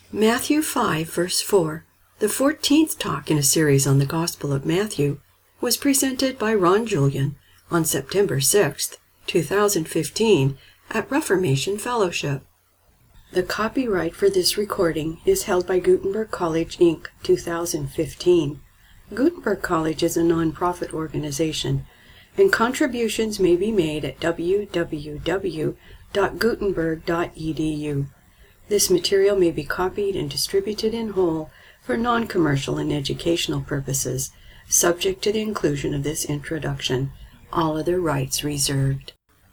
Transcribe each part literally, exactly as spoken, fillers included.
Matthew five, verse four, the fourteenth talk in a series on the Gospel of Matthew, was presented by Ron Julian on September sixth, two thousand fifteen, at Reformation Fellowship. The copyright for this recording is held by Gutenberg College, Incorporated, two thousand fifteen. Gutenberg College is a non-profit organization, and contributions may be made at w w w dot gutenberg dot e d u. This material may be copied and distributed in whole for non-commercial and educational purposes, subject to the inclusion of this introduction. All other rights reserved.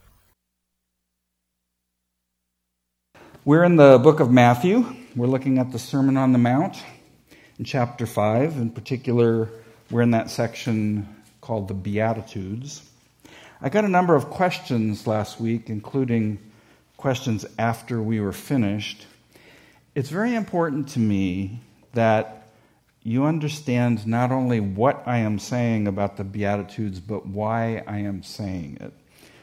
We're in the book of Matthew. We're looking at the Sermon on the Mount in chapter five. In particular, we're in that section called the Beatitudes. I got a number of questions last week, including questions after we were finished. It's very important to me that you understand not only what I am saying about the Beatitudes, but why I am saying it.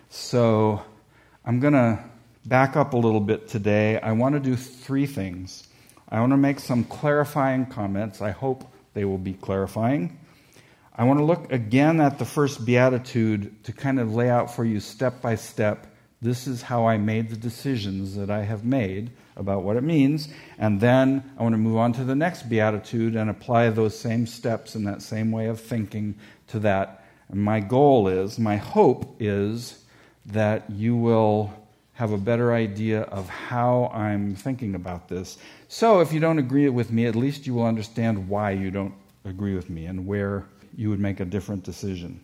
So I'm going to back up a little bit today. I want to do three things. I want to make some clarifying comments. I hope they will be clarifying. I want to look again at the first Beatitude to kind of lay out for you step by step. This is how I made the decisions that I have made about what it means. And then I want to move on to the next Beatitude and apply those same steps and that same way of thinking to that. And my goal is, my hope is that you will have a better idea of how I'm thinking about this. So if you don't agree with me, at least you will understand why you don't agree with me and where you would make a different decision.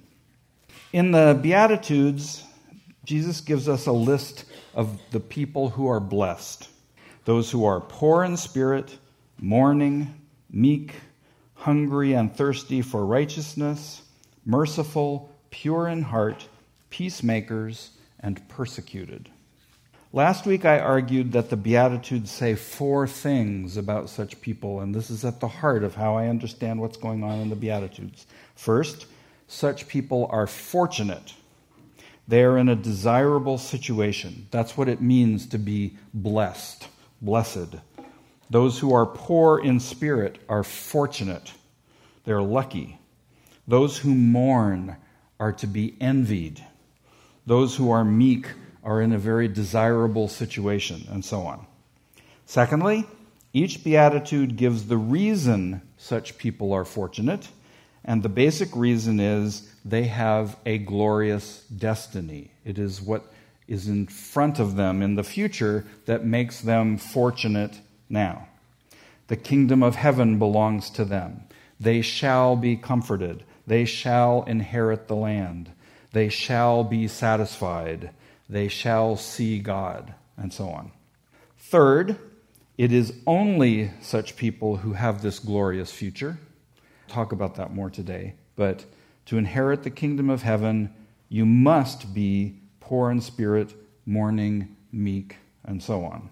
In the Beatitudes, Jesus gives us a list of the people who are blessed. Those who are poor in spirit, mourning, meek, hungry and thirsty for righteousness, merciful, pure in heart, peacemakers, and persecuted. Last week I argued that the Beatitudes say four things about such people, and this is at the heart of how I understand what's going on in the Beatitudes. First, such people are fortunate. They are in a desirable situation. That's what it means to be blessed, blessed. Those who are poor in spirit are fortunate. They're lucky. Those who mourn are to be envied. Those who are meek are in a very desirable situation, and so on. Secondly, each beatitude gives the reason such people are fortunate, and the basic reason is they have a glorious destiny. It is what is in front of them in the future that makes them fortunate now. The kingdom of heaven belongs to them. They shall be comforted. They shall inherit the land. They shall be satisfied. They shall see God, and so on. Third, it is only such people who have this glorious future. I'll talk about that more today. But to inherit the kingdom of heaven, you must be poor in spirit, mourning, meek, and so on.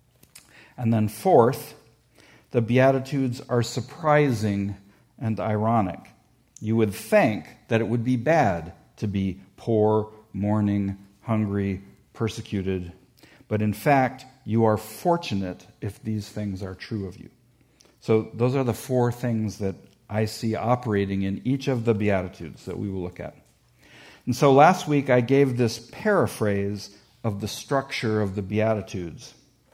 And then fourth, the Beatitudes are surprising and ironic. You would think that it would be bad to be poor, mourning, hungry, persecuted, but in fact, you are fortunate if these things are true of you. So those are the four things that I see operating in each of the Beatitudes that we will look at. And so last week I gave this paraphrase of the structure of the Beatitudes.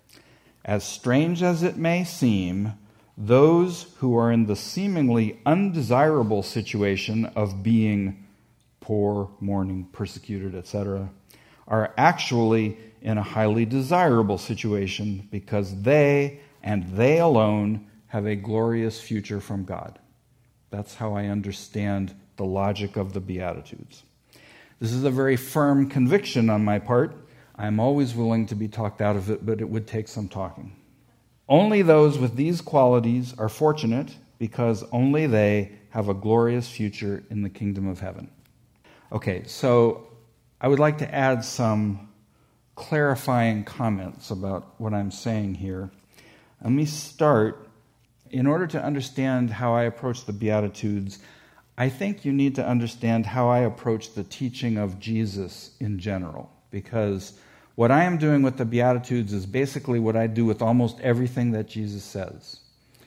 As strange as it may seem, those who are in the seemingly undesirable situation of being poor, mourning, persecuted, et cetera, are actually in a highly desirable situation because they and they alone have a glorious future from God. That's how I understand the logic of the Beatitudes. This is a very firm conviction on my part. I'm always willing to be talked out of it, but it would take some talking. Only those with these qualities are fortunate because only they have a glorious future in the kingdom of heaven. Okay, so I would like to add some clarifying comments about what I'm saying here. Let me start. In order to understand how I approach the Beatitudes, I think you need to understand how I approach the teaching of Jesus in general, because What I am doing with the Beatitudes is basically what I do with almost everything that Jesus says.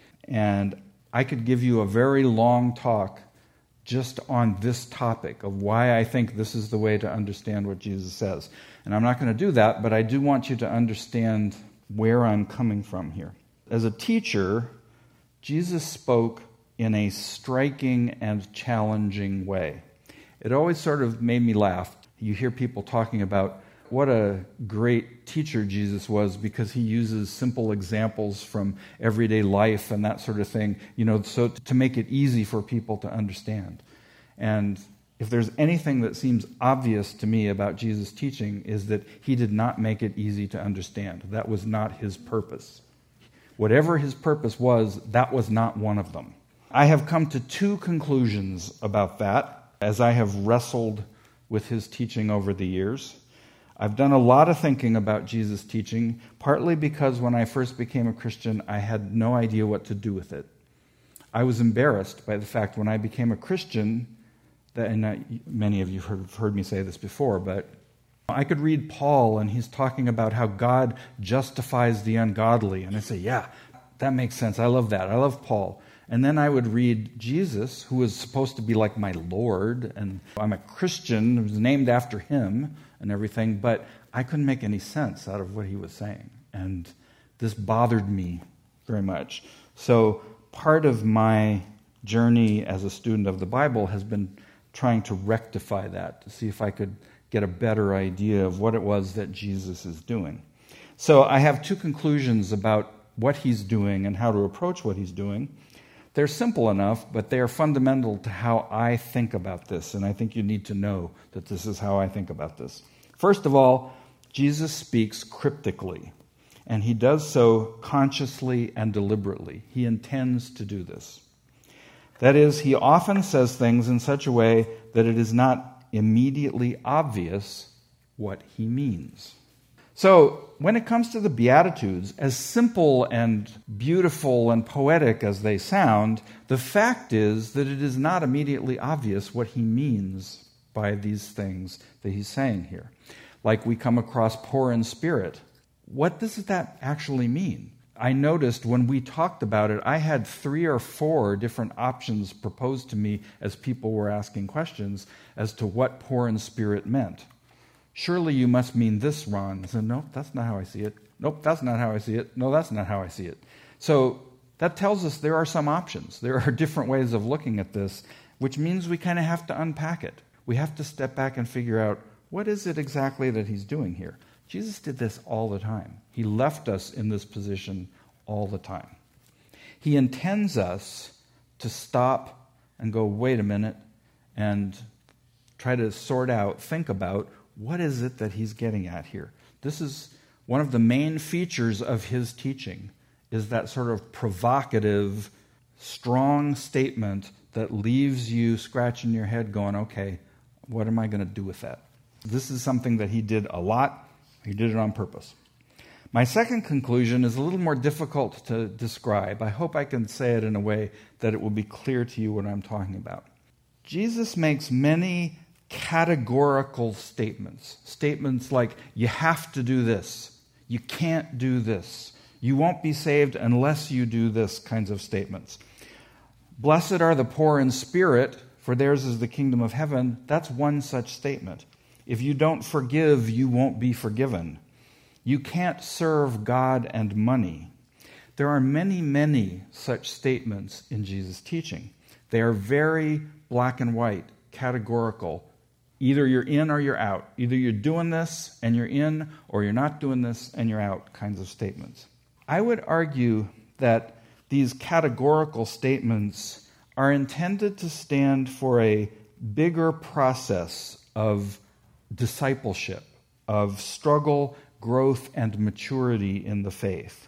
And I could give you a very long talk just on this topic of why I think this is the way to understand what Jesus says. And I'm not going to do that, but I do want you to understand where I'm coming from here. As a teacher, Jesus spoke in a striking and challenging way. It always sort of made me laugh. You hear people talking about what a great teacher Jesus was because he uses simple examples from everyday life and that sort of thing, you know, so to make it easy for people to understand. And if there's anything that seems obvious to me about Jesus' teaching is that he did not make it easy to understand. That was not his purpose. Whatever his purpose was, that was not one of them. I have come to two conclusions about that as I have wrestled with his teaching over the years. I've done a lot of thinking about Jesus' teaching, partly because when I first became a Christian, I had no idea what to do with it. I was embarrassed by the fact when I became a Christian, that, and I, many of you have heard, heard me say this before, but I could read Paul and he's talking about how God justifies the ungodly. And I say, yeah, that makes sense. I love that. I love Paul. And then I would read Jesus, who was supposed to be like my Lord, and I'm a Christian, who was named after him and everything, but I couldn't make any sense out of what he was saying. And this bothered me very much. So part of my journey as a student of the Bible has been trying to rectify that, to see if I could get a better idea of what it was that Jesus is doing. So I have two conclusions about what he's doing and how to approach what he's doing. They're simple enough, but they are fundamental to how I think about this, and I think you need to know that this is how I think about this. First of all, Jesus speaks cryptically, and he does so consciously and deliberately. He intends to do this. That is, he often says things in such a way that it is not immediately obvious what he means. So, when it comes to the Beatitudes, as simple and beautiful and poetic as they sound, the fact is that it is not immediately obvious what he means by these things that he's saying here. Like we come across poor in spirit. What does that actually mean? I noticed when we talked about it, I had three or four different options proposed to me as people were asking questions as to what poor in spirit meant. Surely you must mean this, Ron. I said, nope, that's not how I see it. Nope, that's not how I see it. No, that's not how I see it. So that tells us there are some options. There are different ways of looking at this, which means we kind of have to unpack it. We have to step back and figure out, what is it exactly that he's doing here? Jesus did this all the time. He left us in this position all the time. He intends us to stop and go, wait a minute, and try to sort out, think about, what is it that he's getting at here? This is one of the main features of his teaching, is that sort of provocative, strong statement that leaves you scratching your head going, okay, what am I going to do with that? This is something that he did a lot. He did it on purpose. My second conclusion is a little more difficult to describe. I hope I can say it in a way that it will be clear to you what I'm talking about. Jesus makes many categorical statements. Statements like, you have to do this. You can't do this. You won't be saved unless you do this, kinds of statements. Blessed are the poor in spirit, for theirs is the kingdom of heaven. That's one such statement. If you don't forgive, you won't be forgiven. You can't serve God and money. There are many, many such statements in Jesus' teaching. They are very black and white, categorical. Either you're in or you're out. Either you're doing this and you're in, or you're not doing this and you're out, kinds of statements. I would argue that these categorical statements are intended to stand for a bigger process of discipleship, of struggle, growth, and maturity in the faith.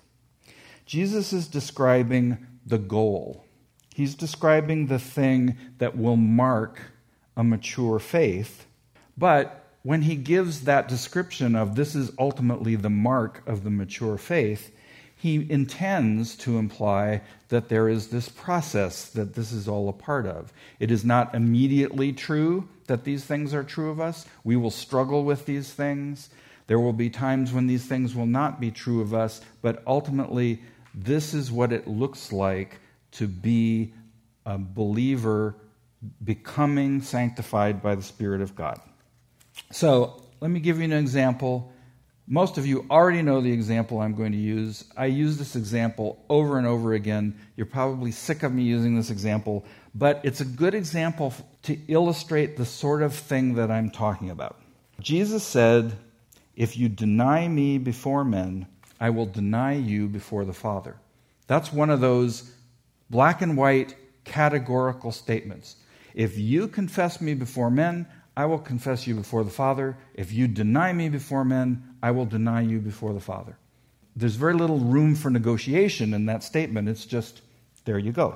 Jesus is describing the goal. He's describing the thing that will mark a mature faith. But when he gives that description of this is ultimately the mark of the mature faith, he intends to imply that there is this process that this is all a part of. It is not immediately true that these things are true of us. We will struggle with these things. There will be times when these things will not be true of us, but ultimately, this is what it looks like to be a believer becoming sanctified by the Spirit of God. So, let me give you an example. Most of you already know the example I'm going to use. I use this example over and over again. You're probably sick of me using this example, but it's a good example to illustrate the sort of thing that I'm talking about. Jesus said, "If you deny me before men, I will deny you before the Father." That's one of those black and white categorical statements. If you confess me before men, I will confess you before the Father. If you deny me before men, I will deny you before the Father. There's very little room for negotiation in that statement. It's just, there you go.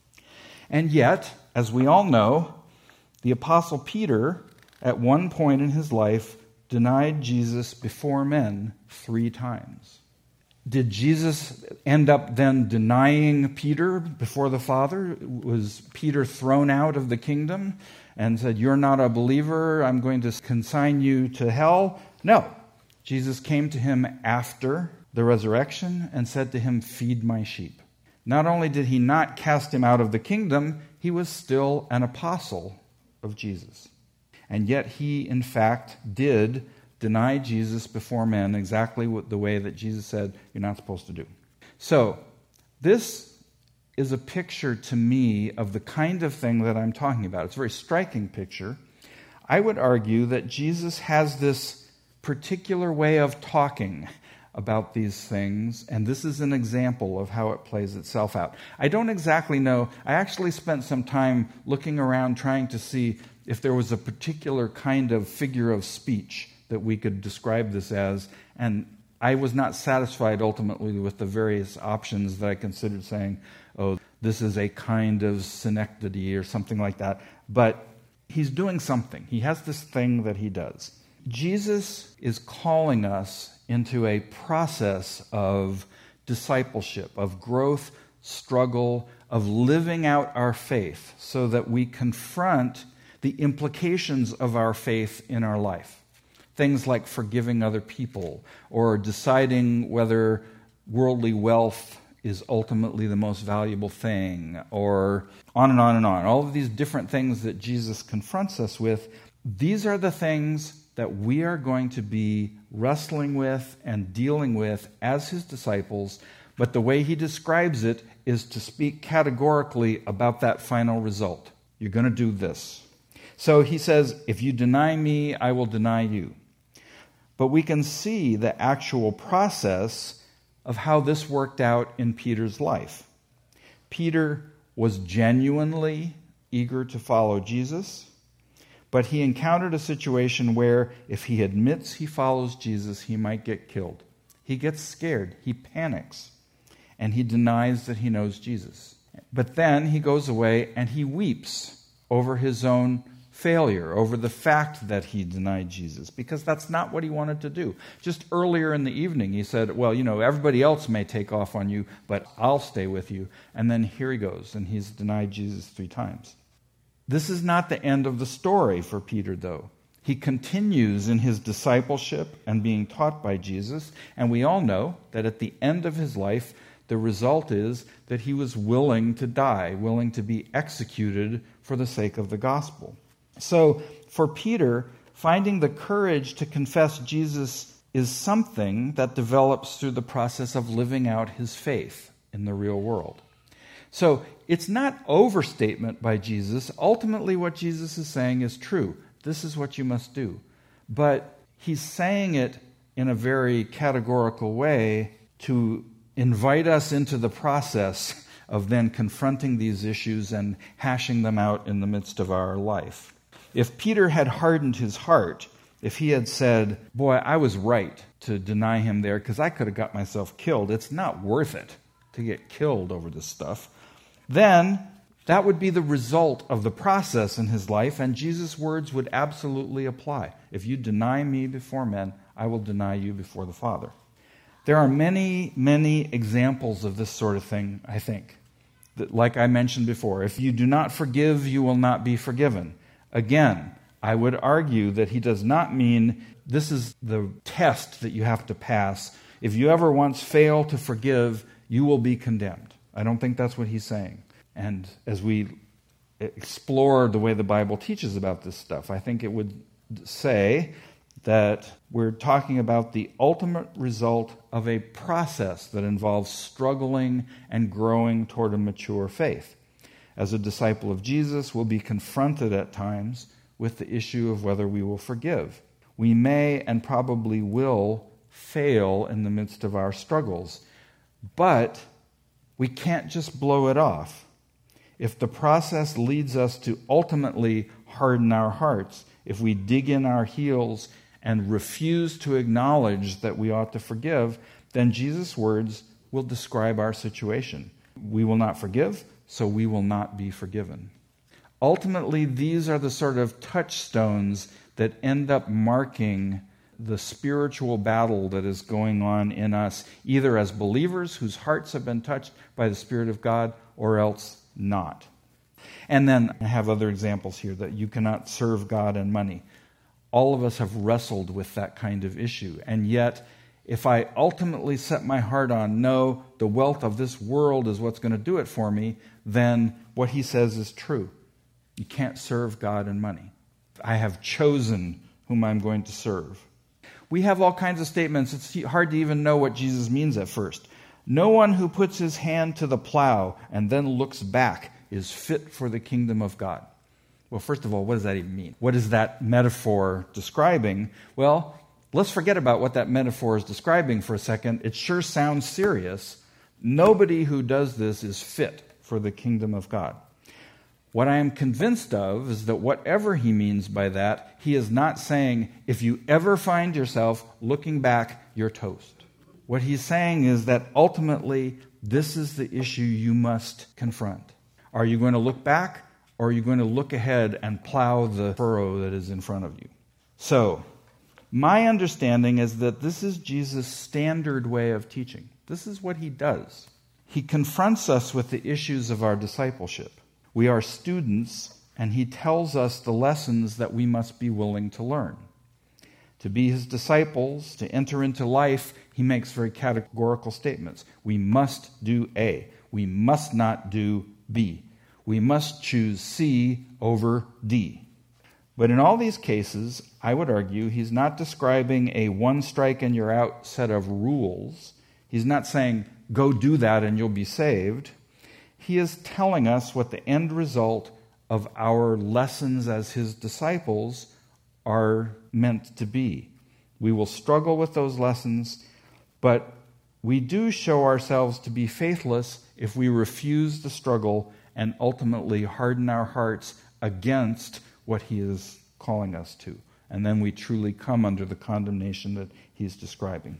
And yet, as we all know, the Apostle Peter, at one point in his life, denied Jesus before men three times. Did Jesus end up then denying Peter before the Father? Was Peter thrown out of the kingdom and said, "You're not a believer, I'm going to consign you to hell"? No. Jesus came to him after the resurrection and said to him, "Feed my sheep." Not only did he not cast him out of the kingdom, he was still an apostle of Jesus. And yet he, in fact, did deny Jesus before men exactly the way that Jesus said you're not supposed to do. So, this is a picture to me of the kind of thing that I'm talking about. It's a very striking picture. I would argue that Jesus has this particular way of talking about these things, and this is an example of how it plays itself out. I don't exactly know. I actually spent some time looking around trying to see if there was a particular kind of figure of speech that we could describe this as, and I was not satisfied ultimately with the various options that I considered saying, oh, this is a kind of synecdoche or something like that. But he's doing something. He has this thing that he does. Jesus is calling us into a process of discipleship, of growth, struggle, of living out our faith so that we confront the implications of our faith in our life. Things like forgiving other people or deciding whether worldly wealth is ultimately the most valuable thing, or on and on and on. All of these different things that Jesus confronts us with, these are the things that we are going to be wrestling with and dealing with as his disciples, but the way he describes it is to speak categorically about that final result. You're going to do this. So he says, if you deny me, I will deny you. But we can see the actual process of how this worked out in Peter's life. Peter was genuinely eager to follow Jesus, but he encountered a situation where if he admits he follows Jesus, he might get killed. He gets scared, he panics, and he denies that he knows Jesus. But then he goes away and he weeps over his own failure, over the fact that he denied Jesus, because that's not what he wanted to do. Just earlier in the evening, he said, well, you know, everybody else may take off on you, but I'll stay with you. And then here he goes, and he's denied Jesus three times. This is not the end of the story for Peter, though. He continues in his discipleship and being taught by Jesus, and we all know that at the end of his life, the result is that he was willing to die, willing to be executed for the sake of the gospel. So, for Peter, finding the courage to confess Jesus is something that develops through the process of living out his faith in the real world. So, it's not overstatement by Jesus. Ultimately, what Jesus is saying is true. This is what you must do. But he's saying it in a very categorical way to invite us into the process of then confronting these issues and hashing them out in the midst of our life. If Peter had hardened his heart, if he had said, boy, I was right to deny him there because I could have got myself killed. It's not worth it to get killed over this stuff. Then that would be the result of the process in his life, and Jesus' words would absolutely apply. If you deny me before men, I will deny you before the Father. There are many, many examples of this sort of thing, I think. That, like I mentioned before, if you do not forgive, you will not be forgiven. Again, I would argue that he does not mean this is the test that you have to pass. If you ever once fail to forgive, you will be condemned. I don't think that's what he's saying. And as we explore the way the Bible teaches about this stuff, I think it would say that we're talking about the ultimate result of a process that involves struggling and growing toward a mature faith. As a disciple of Jesus, we'll be confronted at times with the issue of whether we will forgive. We may and probably will fail in the midst of our struggles, but we can't just blow it off. If the process leads us to ultimately harden our hearts, if we dig in our heels and refuse to acknowledge that we ought to forgive, then Jesus' words will describe our situation. We will not forgive, so we will not be forgiven. Ultimately, these are the sort of touchstones that end up marking the spiritual battle that is going on in us, either as believers whose hearts have been touched by the Spirit of God, or else not. And then I have other examples here that you cannot serve God and money. All of us have wrestled with that kind of issue. And yet, if I ultimately set my heart on, no, the wealth of this world is what's going to do it for me, then what he says is true. You can't serve God and money. I have chosen whom I'm going to serve. We have all kinds of statements. It's hard to even know what Jesus means at first. No one who puts his hand to the plow and then looks back is fit for the kingdom of God. Well, first of all, what does that even mean? What is that metaphor describing? Well, let's forget about what that metaphor is describing for a second. It sure sounds serious. Nobody who does this is fit for the kingdom of God. What I am convinced of is that whatever he means by that, he is not saying, if you ever find yourself looking back, you're toast. What he's saying is that ultimately, this is the issue you must confront. Are you going to look back, or are you going to look ahead and plow the furrow that is in front of you? So, my understanding is that this is Jesus' standard way of teaching. This is what he does. He confronts us with the issues of our discipleship. We are students, and he tells us the lessons that we must be willing to learn. To be his disciples, to enter into life, he makes very categorical statements. We must do A. We must not do B. We must choose C over D. But in all these cases, I would argue he's not describing a one strike and you're out set of rules. He's not saying, go do that and you'll be saved. He is telling us what the end result of our lessons as his disciples are meant to be. We will struggle with those lessons, but we do show ourselves to be faithless if we refuse the struggle and ultimately harden our hearts against what he is calling us to. And then we truly come under the condemnation that he's describing.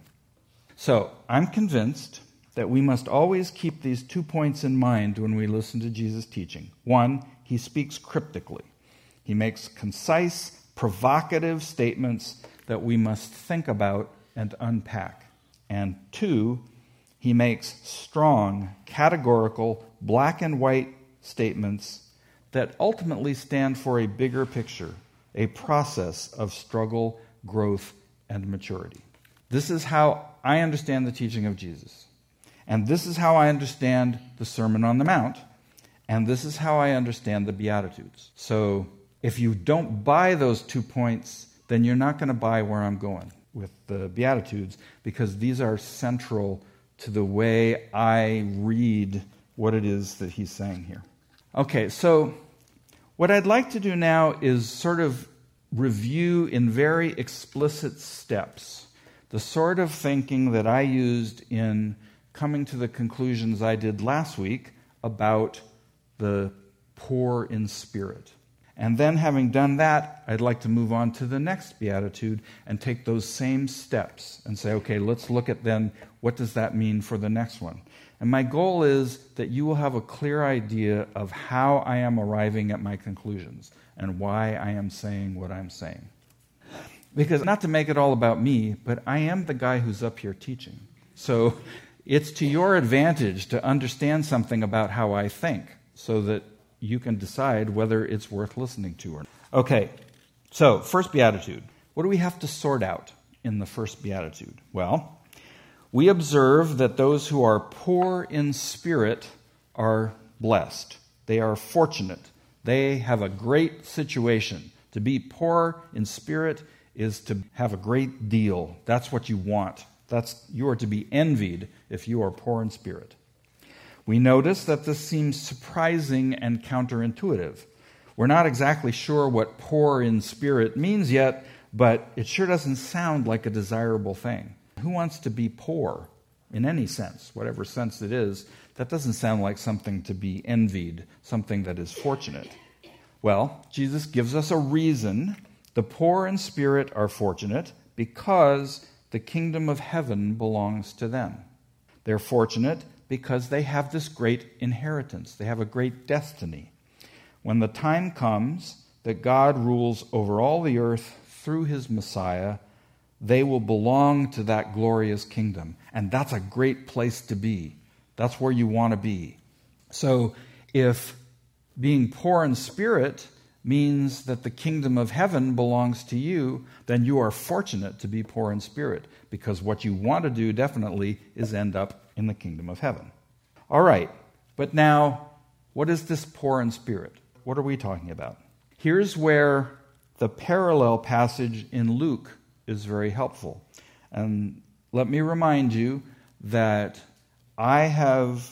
So, I'm convinced that we must always keep these two points in mind when we listen to Jesus' teaching. One, he speaks cryptically. He makes concise, provocative statements that we must think about and unpack. And two, he makes strong, categorical, black and white statements that ultimately stand for a bigger picture, a process of struggle, growth, and maturity. This is how I understand the teaching of Jesus. And this is how I understand the Sermon on the Mount. And this is how I understand the Beatitudes. So if you don't buy those two points, then you're not going to buy where I'm going with the Beatitudes, because these are central to the way I read what it is that he's saying here. Okay, so what I'd like to do now is sort of review in very explicit steps the sort of thinking that I used in coming to the conclusions I did last week about the poor in spirit. And then having done that, I'd like to move on to the next beatitude and take those same steps and say, okay, let's look at then what does that mean for the next one. And my goal is that you will have a clear idea of how I am arriving at my conclusions and why I am saying what I'm saying. Because not to make it all about me, but I am the guy who's up here teaching. So it's to your advantage to understand something about how I think so that you can decide whether it's worth listening to or not. Okay, so first beatitude. What do we have to sort out in the first beatitude? Well, we observe that those who are poor in spirit are blessed. They are fortunate. They have a great situation. To be poor in spirit is to have a great deal. That's what you want. That's, you are to be envied if you are poor in spirit. We notice that this seems surprising and counterintuitive. We're not exactly sure what poor in spirit means yet, but it sure doesn't sound like a desirable thing. Who wants to be poor in any sense, whatever sense it is? That doesn't sound like something to be envied, something that is fortunate. Well, Jesus gives us a reason. The poor in spirit are fortunate because the kingdom of heaven belongs to them. They're fortunate because they have this great inheritance. They have a great destiny. When the time comes that God rules over all the earth through his Messiah, they will belong to that glorious kingdom. And that's a great place to be. That's where you want to be. So if being poor in spirit means that the kingdom of heaven belongs to you, then you are fortunate to be poor in spirit, because what you want to do definitely is end up in the kingdom of heaven. All right, but now, what is this poor in spirit? What are we talking about? Here's where the parallel passage in Luke is very helpful. And let me remind you that I have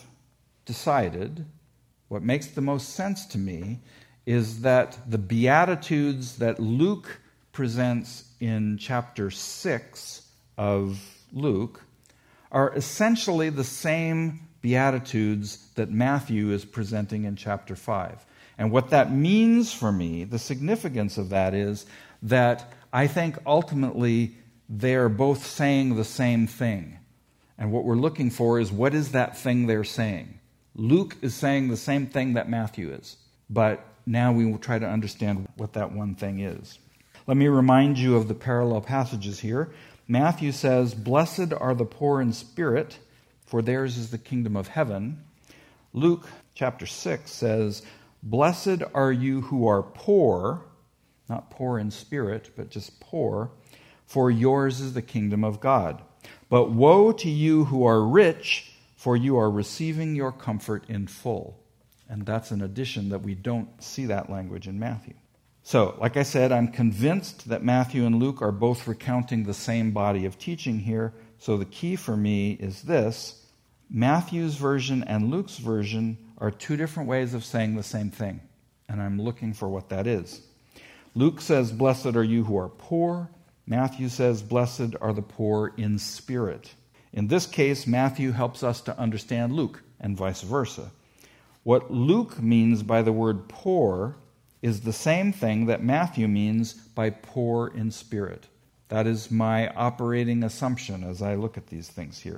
decided what makes the most sense to me is that the Beatitudes that Luke presents in chapter six of Luke are essentially the same Beatitudes that Matthew is presenting in chapter five. And what that means for me, the significance of that is that I think ultimately they're both saying the same thing. And what we're looking for is, what is that thing they're saying? Luke is saying the same thing that Matthew is. But now we will try to understand what that one thing is. Let me remind you of the parallel passages here. Matthew says, "Blessed are the poor in spirit, for theirs is the kingdom of heaven." Luke chapter six says, "Blessed are you who are poor," not poor in spirit, but just poor, "for yours is the kingdom of God. But woe to you who are rich, for you are receiving your comfort in full." And that's an addition that we don't see that language in Matthew. So, like I said, I'm convinced that Matthew and Luke are both recounting the same body of teaching here. So the key for me is this: Matthew's version and Luke's version are two different ways of saying the same thing. And I'm looking for what that is. Luke says, "Blessed are you who are poor." Matthew says, "Blessed are the poor in spirit." In this case, Matthew helps us to understand Luke, and vice versa. What Luke means by the word poor is the same thing that Matthew means by poor in spirit. That is my operating assumption as I look at these things here.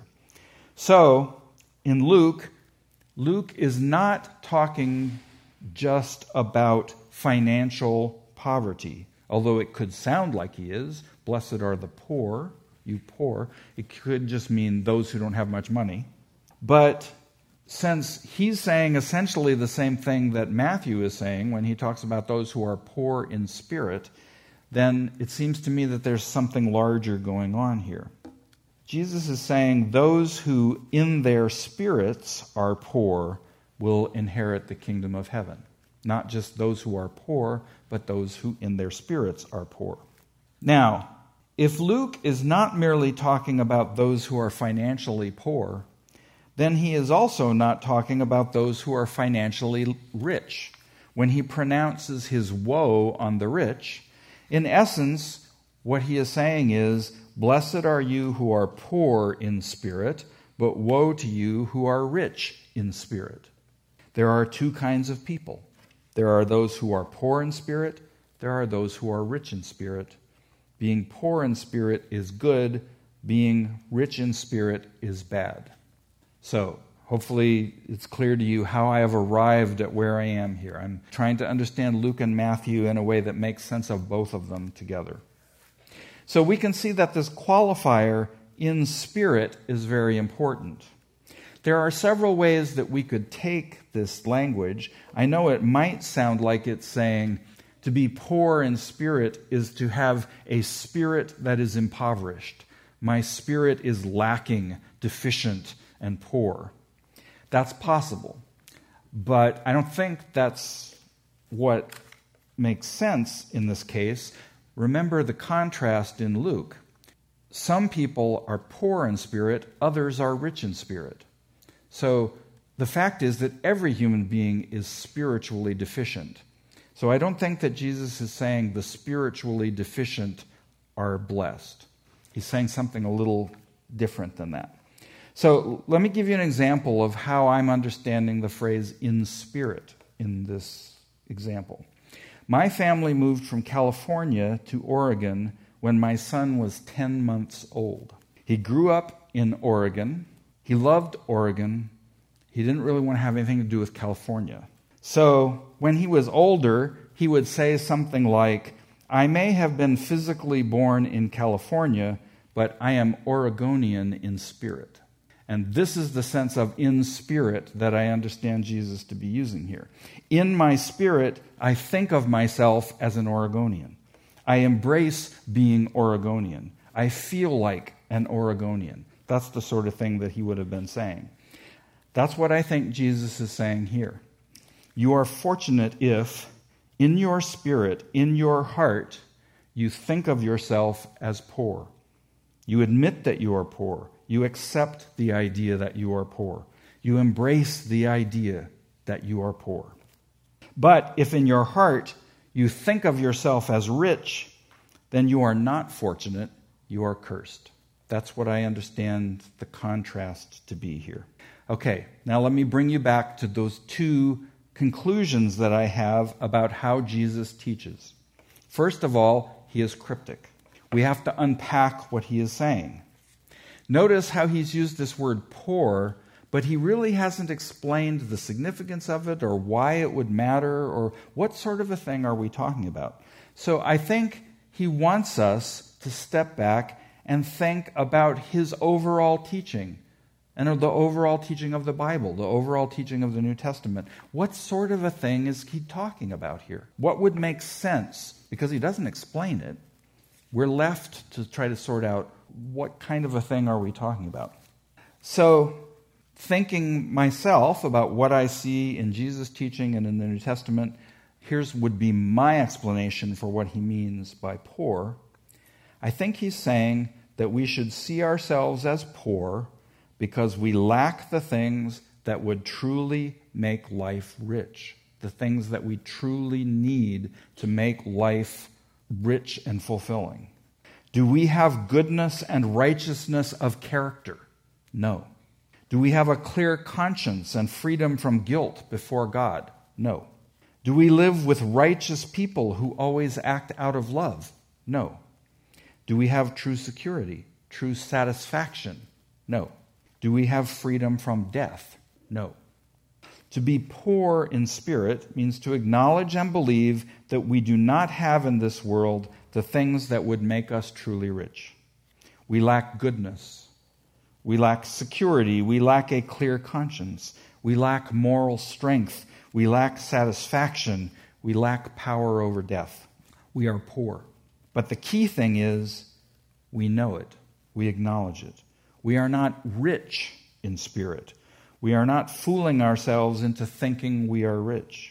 So, in Luke, Luke is not talking just about financial poverty, although it could sound like he is. Blessed are the poor, you poor. It could just mean those who don't have much money. But since he's saying essentially the same thing that Matthew is saying when he talks about those who are poor in spirit, then it seems to me that there's something larger going on here. Jesus is saying those who in their spirits are poor will inherit the kingdom of heaven. Not just those who are poor, but those who in their spirits are poor. Now, if Luke is not merely talking about those who are financially poor, then he is also not talking about those who are financially rich. When he pronounces his woe on the rich, in essence, what he is saying is, "Blessed are you who are poor in spirit, but woe to you who are rich in spirit." There are two kinds of people. There are those who are poor in spirit. There are those who are rich in spirit. Being poor in spirit is good. Being rich in spirit is bad. So, hopefully it's clear to you how I have arrived at where I am here. I'm trying to understand Luke and Matthew in a way that makes sense of both of them together. So we can see that this qualifier, in spirit, is very important. There are several ways that we could take this language. I know it might sound like it's saying To be poor in spirit is to have a spirit that is impoverished. My spirit is lacking, deficient, and poor. That's possible. But I don't think that's what makes sense in this case. Remember the contrast in Luke. Some people are poor in spirit, others are rich in spirit. So the fact is that every human being is spiritually deficient. So I don't think that Jesus is saying the spiritually deficient are blessed. He's saying something a little different than that. So let me give you an example of how I'm understanding the phrase in spirit in this example. My family moved from California to Oregon when my son was ten months old. He grew up in Oregon. He loved Oregon. He didn't really want to have anything to do with California. So when he was older, he would say something like, I may have been physically born in California, but I am Oregonian in spirit. And this is the sense of in spirit that I understand Jesus to be using here. In my spirit, I think of myself as an Oregonian. I embrace being Oregonian. I feel like an Oregonian. That's the sort of thing that he would have been saying. That's what I think Jesus is saying here. You are fortunate if, in your spirit, in your heart, you think of yourself as poor. You admit that you are poor. You accept the idea that you are poor. You embrace the idea that you are poor. But if in your heart you think of yourself as rich, then you are not fortunate, you are cursed. That's what I understand the contrast to be here. Okay, now let me bring you back to those two conclusions that I have about how Jesus teaches. First of all, he is cryptic. We have to unpack what he is saying. Notice how he's used this word poor, but he really hasn't explained the significance of it or why it would matter or what sort of a thing are we talking about. So I think he wants us to step back and think about his overall teaching and the overall teaching of the Bible, the overall teaching of the New Testament. What sort of a thing is he talking about here? What would make sense? Because he doesn't explain it. We're left to try to sort out what kind of a thing are we talking about. So, thinking myself about what I see in Jesus' teaching and in the New Testament, here's would be my explanation for what he means by poor. I think he's saying that we should see ourselves as poor because we lack the things that would truly make life rich, the things that we truly need to make life rich and fulfilling. Do we have goodness and righteousness of character? No. Do we have a clear conscience and freedom from guilt before God? No. Do we live with righteous people who always act out of love? No. Do we have true security, true satisfaction? No. Do we have freedom from death? No. To be poor in spirit means to acknowledge and believe that we do not have in this world the things that would make us truly rich. We lack goodness. We lack security. We lack a clear conscience. We lack moral strength. We lack satisfaction. We lack power over death. We are poor. But the key thing is we know it. We acknowledge it. We are not rich in spirit. We are not fooling ourselves into thinking we are rich.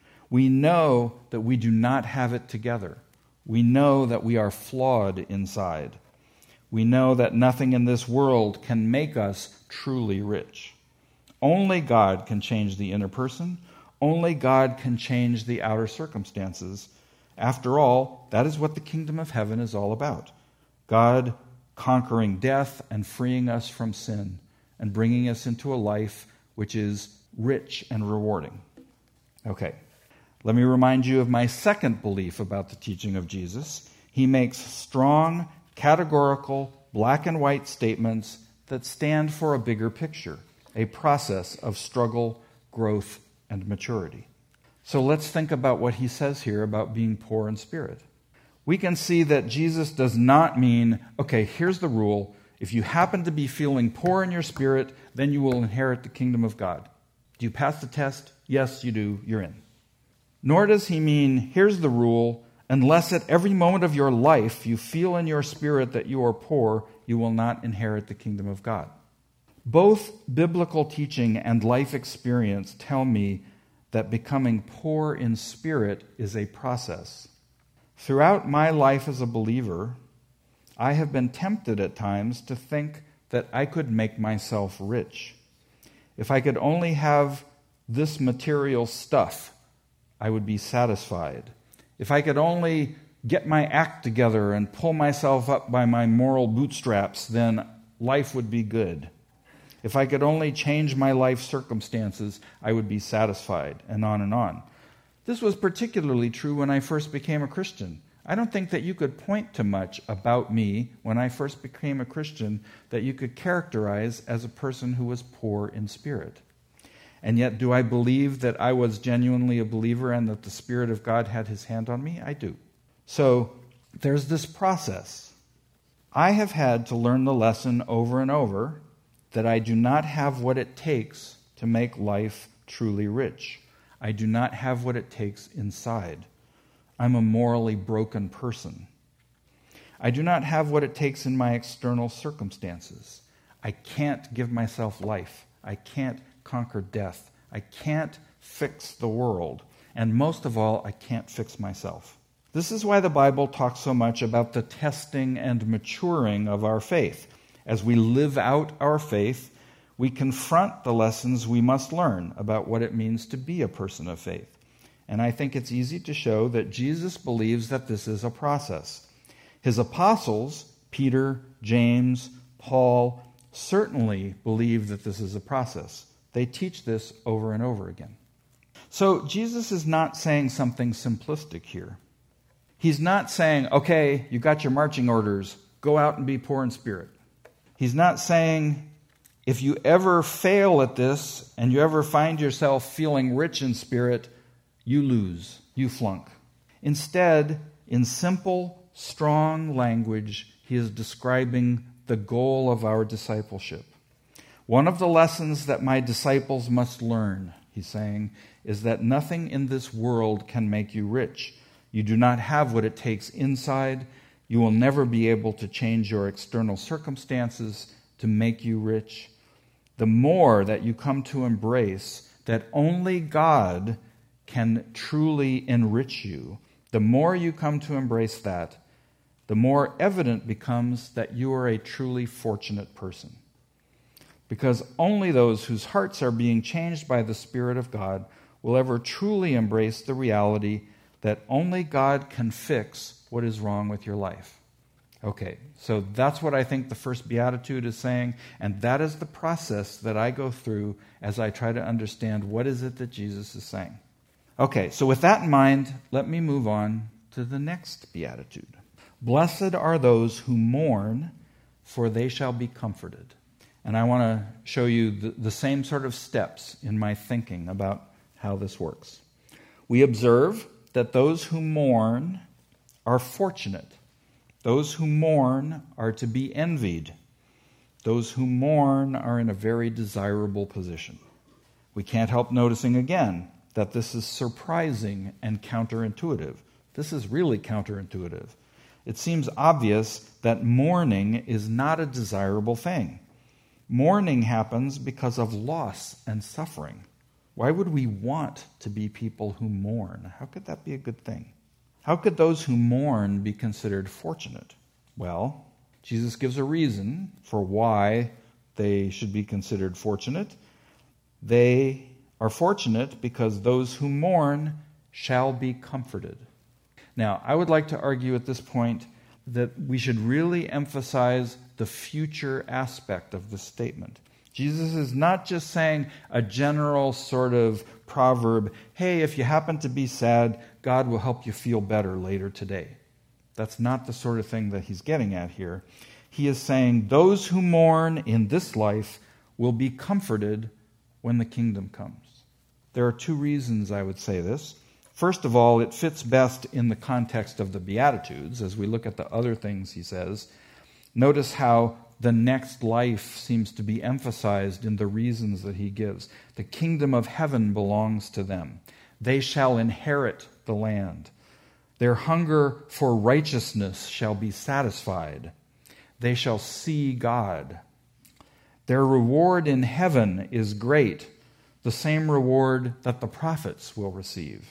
We know that we do not have it together. We know that we are flawed inside. We know that nothing in this world can make us truly rich. Only God can change the inner person. Only God can change the outer circumstances. After all, that is what the kingdom of heaven is all about. God conquering death and freeing us from sin and bringing us into a life which is rich and rewarding. Okay, let me remind you of my second belief about the teaching of Jesus. He makes strong, categorical, black and white statements that stand for a bigger picture, a process of struggle, growth, and maturity. So let's think about what he says here about being poor in spirit. We can see that Jesus does not mean, okay, here's the rule. If you happen to be feeling poor in your spirit, then you will inherit the kingdom of God. Do you pass the test? Yes, you do. You're in. Nor does he mean, here's the rule, unless at every moment of your life you feel in your spirit that you are poor, you will not inherit the kingdom of God. Both biblical teaching and life experience tell me that becoming poor in spirit is a process. Throughout my life as a believer, I have been tempted at times to think that I could make myself rich. If I could only have this material stuff, I would be satisfied. If I could only get my act together and pull myself up by my moral bootstraps, then life would be good. If I could only change my life circumstances, I would be satisfied, and on and on. This was particularly true when I first became a Christian. I don't think that you could point to much about me when I first became a Christian that you could characterize as a person who was poor in spirit. And yet, do I believe that I was genuinely a believer and that the Spirit of God had his hand on me? I do. So, there's this process. I have had to learn the lesson over and over that I do not have what it takes to make life truly rich. I do not have what it takes inside. I'm a morally broken person. I do not have what it takes in my external circumstances. I can't give myself life. I can't conquer death. I can't fix the world. And most of all, I can't fix myself. This is why the Bible talks so much about the testing and maturing of our faith. As we live out our faith, we confront the lessons we must learn about what it means to be a person of faith. And I think it's easy to show that Jesus believes that this is a process. His apostles, Peter, James, Paul, certainly believe that this is a process. They teach this over and over again. So Jesus is not saying something simplistic here. He's not saying, okay, you got your marching orders, go out and be poor in spirit. He's not saying, if you ever fail at this and you ever find yourself feeling rich in spirit, you lose, you flunk. Instead, in simple, strong language, he is describing the goal of our discipleship. One of the lessons that my disciples must learn, he's saying, is that nothing in this world can make you rich. You do not have what it takes inside. You will never be able to change your external circumstances to make you rich. The more that you come to embrace that only God can truly enrich you, the more you come to embrace that, the more evident becomes that you are a truly fortunate person. Because only those whose hearts are being changed by the Spirit of God will ever truly embrace the reality that only God can fix what is wrong with your life. Okay, so that's what I think the first beatitude is saying, and that is the process that I go through as I try to understand what is it that Jesus is saying. Okay, so with that in mind, let me move on to the next beatitude. Blessed are those who mourn, for they shall be comforted. And I want to show you the, the same sort of steps in my thinking about how this works. We observe that those who mourn are fortunate. Those who mourn are to be envied. Those who mourn are in a very desirable position. We can't help noticing again that this is surprising and counterintuitive. This is really counterintuitive. It seems obvious that mourning is not a desirable thing. Mourning happens because of loss and suffering. Why would we want to be people who mourn? How could that be a good thing? How could those who mourn be considered fortunate? Well, Jesus gives a reason for why they should be considered fortunate. They are fortunate because those who mourn shall be comforted. Now, I would like to argue at this point that we should really emphasize the future aspect of this statement. Jesus is not just saying a general sort of proverb, hey, if you happen to be sad, God will help you feel better later today. That's not the sort of thing that he's getting at here. He is saying those who mourn in this life will be comforted when the kingdom comes. There are two reasons I would say this. First of all, it fits best in the context of the Beatitudes. As we look at the other things he says, notice how the next life seems to be emphasized in the reasons that he gives. The kingdom of heaven belongs to them. They shall inherit the land. Their hunger for righteousness shall be satisfied. They shall see God. Their reward in heaven is great, the same reward that the prophets will receive.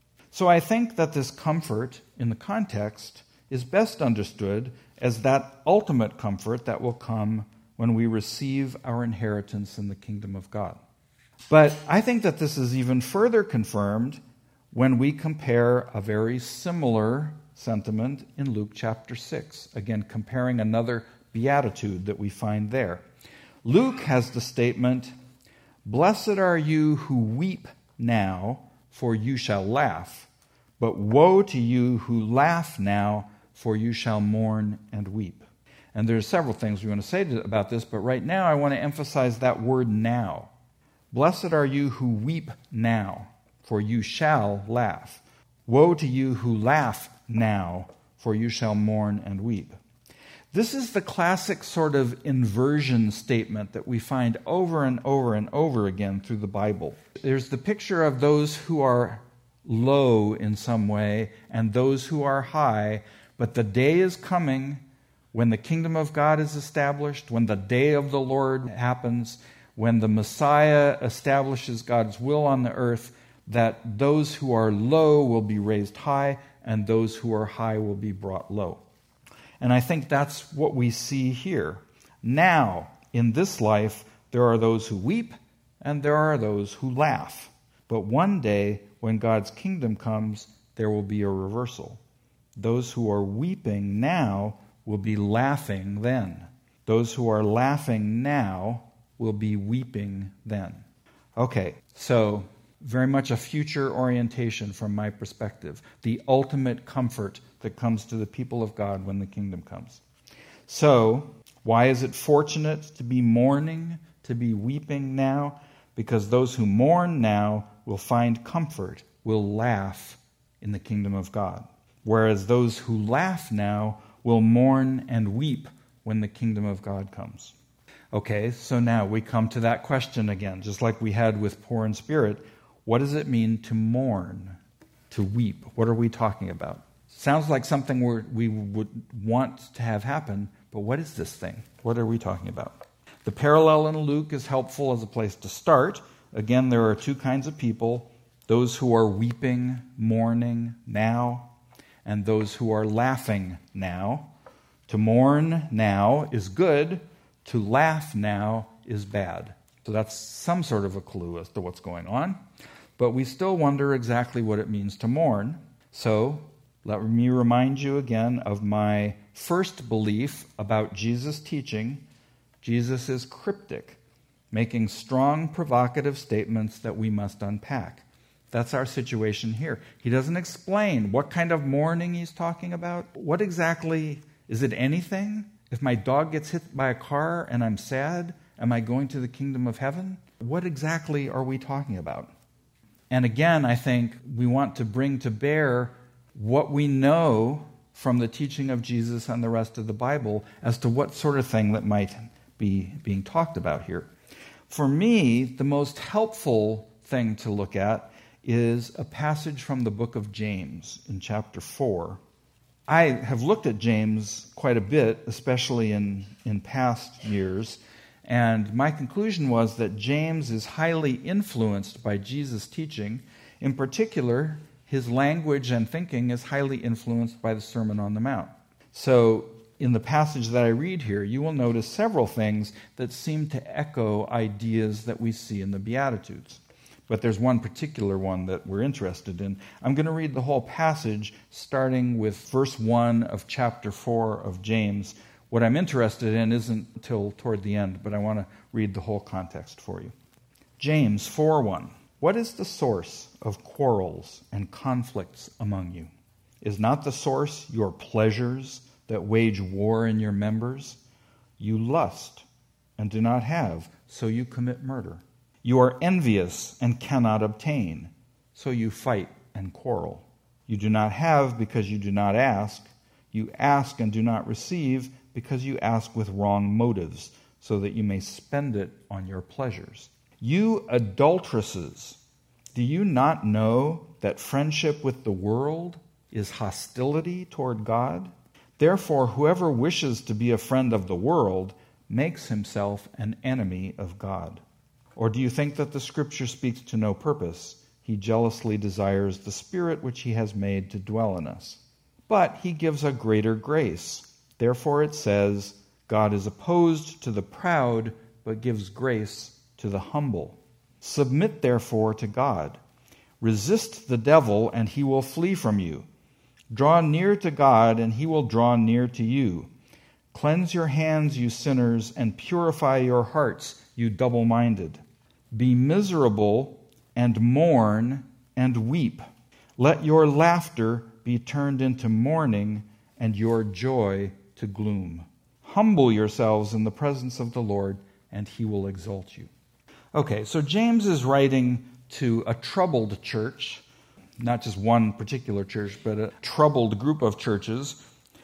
So I think that this comfort in the context is best understood as that ultimate comfort that will come when we receive our inheritance in the kingdom of God. But I think that this is even further confirmed when we compare a very similar sentiment in Luke chapter six. Again, comparing another beatitude that we find there. Luke has the statement, "Blessed are you who weep now, for you shall laugh. But woe to you who laugh now, for you shall mourn and weep." And there's several things we want to say to, about this, but right now I want to emphasize that word now. Blessed are you who weep now, for you shall laugh. Woe to you who laugh now, for you shall mourn and weep. This is the classic sort of inversion statement that we find over and over and over again through the Bible. There's the picture of those who are low in some way and those who are high, but the day is coming when the kingdom of God is established, when the day of the Lord happens, when the Messiah establishes God's will on the earth, that those who are low will be raised high and those who are high will be brought low. And I think that's what we see here. Now, in this life, there are those who weep and there are those who laugh. But one day, when God's kingdom comes, there will be a reversal. Those who are weeping now will be laughing then. Those who are laughing now will be weeping then. Okay, so very much a future orientation from my perspective. The ultimate comfort that comes to the people of God when the kingdom comes. So, why is it fortunate to be mourning, to be weeping now? Because those who mourn now will find comfort, will laugh in the kingdom of God. Whereas those who laugh now will mourn and weep when the kingdom of God comes. Okay, so now we come to that question again, just like we had with poor in spirit. What does it mean to mourn, to weep? What are we talking about? Sounds like something we're, we would want to have happen, but what is this thing? What are we talking about? The parallel in Luke is helpful as a place to start. Again, there are two kinds of people, those who are weeping, mourning now, and those who are laughing now. To mourn now is good, to laugh now is bad. So that's some sort of a clue as to what's going on. But we still wonder exactly what it means to mourn. So let me remind you again of my first belief about Jesus' teaching. Jesus is cryptic, making strong, provocative statements that we must unpack. That's our situation here. He doesn't explain what kind of mourning he's talking about. What exactly, is it anything? If my dog gets hit by a car and I'm sad, am I going to the kingdom of heaven? What exactly are we talking about? And again, I think we want to bring to bear what we know from the teaching of Jesus and the rest of the Bible as to what sort of thing that might be being talked about here. For me, the most helpful thing to look at is a passage from the book of James in chapter four. I have looked at James quite a bit, especially in, in past years, and my conclusion was that James is highly influenced by Jesus' teaching. In particular, his language and thinking is highly influenced by the Sermon on the Mount. So, in the passage that I read here, you will notice several things that seem to echo ideas that we see in the Beatitudes. But there's one particular one that we're interested in. I'm going to read the whole passage, starting with verse one of chapter four of James. What I'm interested in isn't until toward the end, but I want to read the whole context for you. James four one. What is the source of quarrels and conflicts among you? Is not the source your pleasures that wage war in your members? You lust and do not have, so you commit murder. You are envious and cannot obtain, so you fight and quarrel. You do not have because you do not ask. You ask and do not receive because you ask with wrong motives, so that you may spend it on your pleasures. You adulteresses, Do you not know that friendship with the world is hostility toward God? Therefore, whoever wishes to be a friend of the world makes himself an enemy of God. Or do you think that the Scripture speaks to no purpose? He jealously desires the Spirit which he has made to dwell in us. But he gives a greater grace. Therefore it says, God is opposed to the proud, but gives grace to the humble. Submit therefore to God. Resist the devil, and he will flee from you. Draw near to God, and he will draw near to you. Cleanse your hands, you sinners, and purify your hearts, you double-minded. Be miserable and mourn and weep. Let your laughter be turned into mourning, and your joy to gloom. Humble yourselves in the presence of the Lord, and he will exalt you. Okay, so James is writing to a troubled church, not just one particular church, but a troubled group of churches,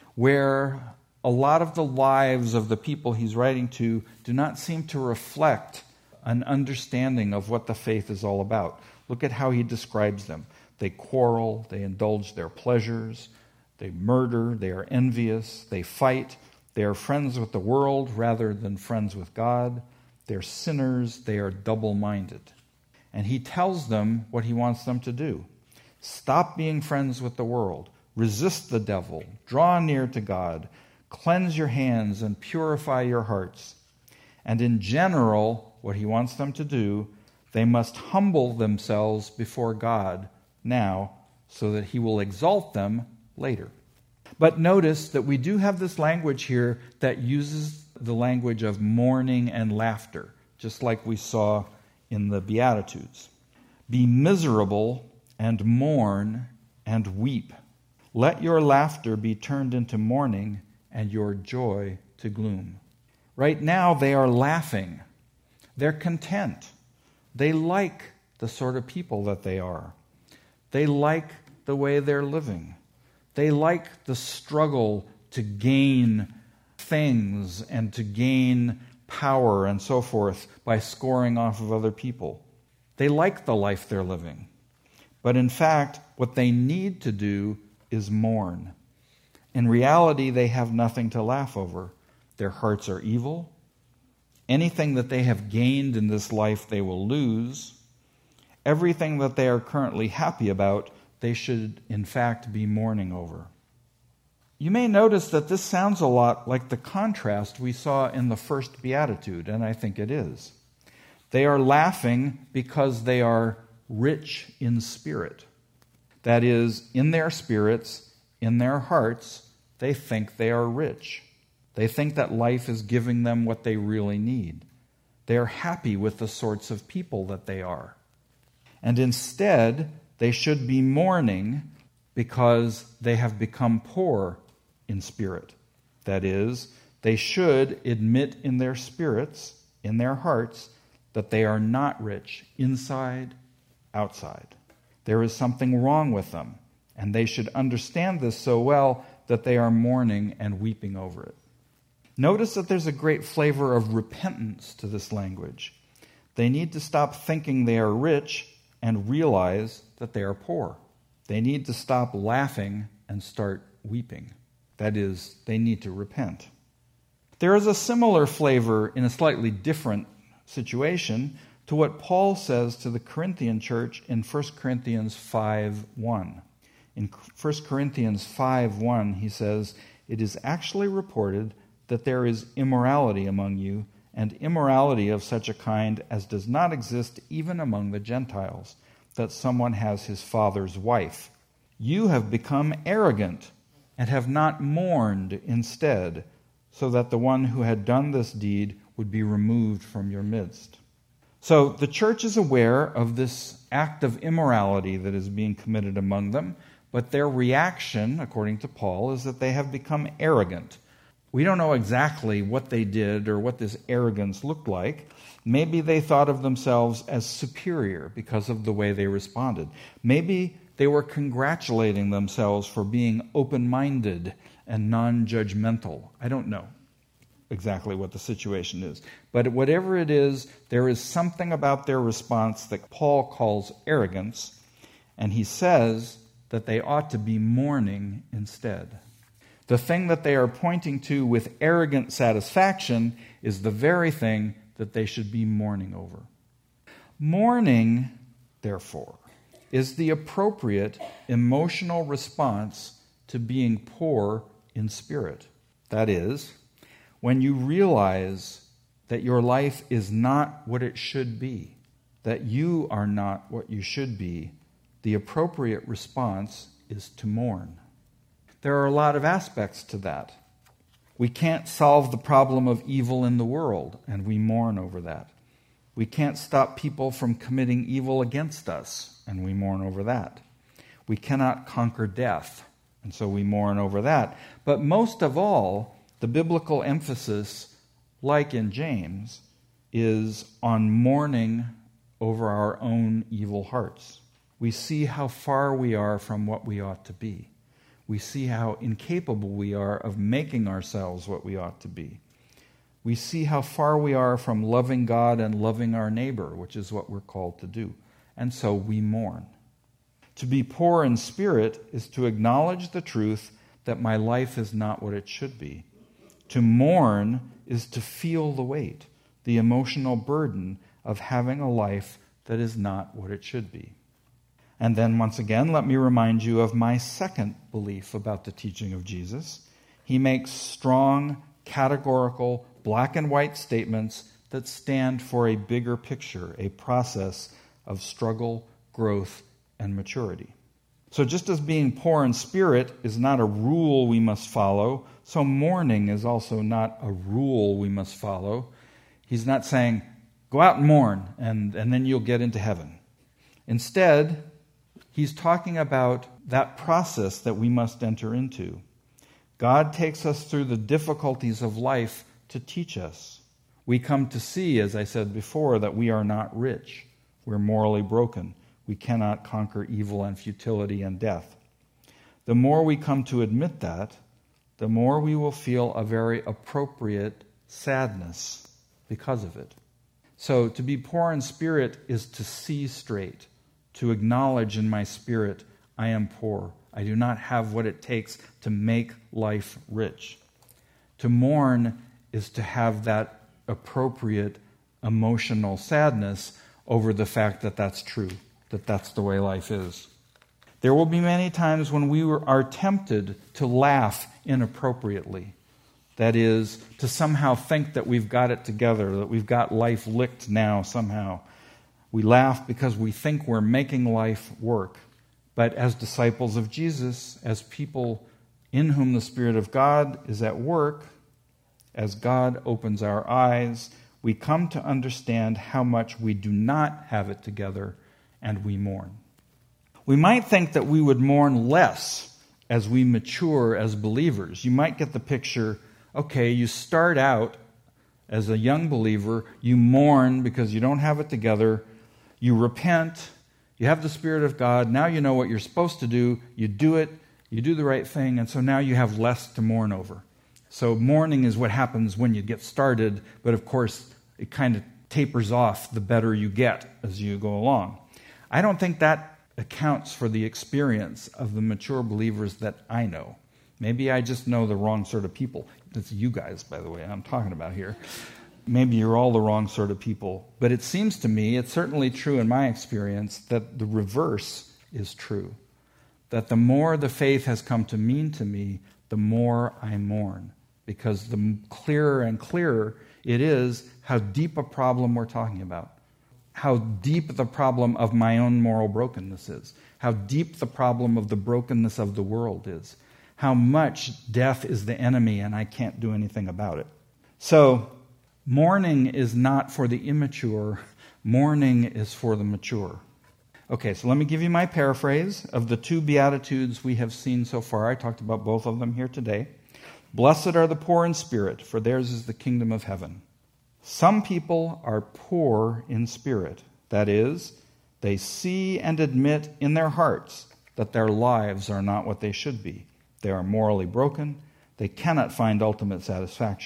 where a lot of the lives of the people he's writing to do not seem to reflect an understanding of what the faith is all about. Look at how he describes them. They quarrel, they indulge their pleasures, they murder, they are envious, they fight, they are friends with the world rather than friends with God. They're sinners, they are double-minded. And he tells them what he wants them to do. Stop being friends with the world. Resist the devil. Draw near to God. Cleanse your hands and purify your hearts. And in general, what he wants them to do, they must humble themselves before God now so that he will exalt them later. But notice that we do have this language here that uses the language of mourning and laughter, just like we saw in the Beatitudes. Be miserable and mourn and weep. Let your laughter be turned into mourning and your joy to gloom. Right now they are laughing. They're content. They like the sort of people that they are. They like the way they're living. They like the struggle to gain things and to gain power and so forth by scoring off of other people. They like the life they're living. But in fact, what they need to do is mourn. In reality, they have nothing to laugh over. Their hearts are evil. Anything that they have gained in this life, they will lose. Everything that they are currently happy about, they should in fact be mourning over. You may notice that this sounds a lot like the contrast we saw in the first beatitude, and I think it is. They are laughing because they are rich in spirit. That is, in their spirits, in their hearts, they think they are rich. They think that life is giving them what they really need. They are happy with the sorts of people that they are. And instead, they should be mourning because they have become poor in spirit. That is, they should admit in their spirits, in their hearts, that they are not rich inside, outside. There is something wrong with them, and they should understand this so well that they are mourning and weeping over it. Notice that there's a great flavor of repentance to this language. They need to stop thinking they are rich and realize that they are poor. They need to stop laughing and start weeping. That is, they need to repent. There is a similar flavor in a slightly different situation to what Paul says to the Corinthian church in First Corinthians five one. In First Corinthians five one, he says, "It is actually reported that there is immorality among you, and immorality of such a kind as does not exist even among the Gentiles, that someone has his father's wife. You have become arrogant and have not mourned instead, so that the one who had done this deed would be removed from your midst." So the church is aware of this act of immorality that is being committed among them, but their reaction, according to Paul, is that they have become arrogant. We don't know exactly what they did or what this arrogance looked like. Maybe they thought of themselves as superior because of the way they responded. Maybe they were congratulating themselves for being open-minded and non-judgmental. I don't know. exactly what the situation is. But whatever it is, there is something about their response that Paul calls arrogance, and he says that they ought to be mourning instead. The thing that they are pointing to with arrogant satisfaction is the very thing that they should be mourning over. Mourning, therefore, is the appropriate emotional response to being poor in spirit. That is, when you realize that your life is not what it should be, that you are not what you should be, the appropriate response is to mourn. There are a lot of aspects to that. We can't solve the problem of evil in the world, and we mourn over that. We can't stop people from committing evil against us, and we mourn over that. We cannot conquer death, and so we mourn over that. But most of all, the biblical emphasis, like in James, is on mourning over our own evil hearts. We see how far we are from what we ought to be. We see how incapable we are of making ourselves what we ought to be. We see how far we are from loving God and loving our neighbor, which is what we're called to do. And so we mourn. To be poor in spirit is to acknowledge the truth that my life is not what it should be. To mourn is to feel the weight, the emotional burden of having a life that is not what it should be. And then once again, let me remind you of my second belief about the teaching of Jesus. He makes strong, categorical, black and white statements that stand for a bigger picture, a process of struggle, growth, and maturity. So just as being poor in spirit is not a rule we must follow, so mourning is also not a rule we must follow. He's not saying, go out and mourn, and, and then you'll get into heaven. Instead, he's talking about that process that we must enter into. God takes us through the difficulties of life to teach us. We come to see, as I said before, that we are not rich. We're morally broken. We cannot conquer evil and futility and death. The more we come to admit that, the more we will feel a very appropriate sadness because of it. So to be poor in spirit is to see straight, to acknowledge in my spirit, I am poor. I do not have what it takes to make life rich. To mourn is to have that appropriate emotional sadness over the fact that that's true, that that's the way life is. There will be many times when we are tempted to laugh inappropriately. That is, to somehow think that we've got it together, that we've got life licked now somehow. We laugh because we think we're making life work. But as disciples of Jesus, as people in whom the Spirit of God is at work, as God opens our eyes, we come to understand how much we do not have it together, and we mourn. We might think that we would mourn less as we mature as believers. You might get the picture, okay, you start out as a young believer, you mourn because you don't have it together, you repent, you have the Spirit of God, now you know what you're supposed to do, you do it, you do the right thing, and so now you have less to mourn over. So mourning is what happens when you get started, but of course it kind of tapers off the better you get as you go along. I don't think that accounts for the experience of the mature believers that I know. Maybe I just know the wrong sort of people. That's you guys, by the way, I'm talking about here. Maybe you're all the wrong sort of people. But it seems to me, it's certainly true in my experience, that the reverse is true. That the more the faith has come to mean to me, the more I mourn. Because the clearer and clearer it is how deep a problem we're talking about. How deep the problem of my own moral brokenness is. How deep the problem of the brokenness of the world is. How much death is the enemy and I can't do anything about it. So, mourning is not for the immature. Mourning is for the mature. Okay, so let me give you my paraphrase of the two Beatitudes we have seen so far. I talked about both of them here today. Blessed are the poor in spirit, for theirs is the kingdom of heaven. Some people are poor in spirit. That is, they see and admit in their hearts that their lives are not what they should be. They are morally broken. They cannot find ultimate satisfaction. They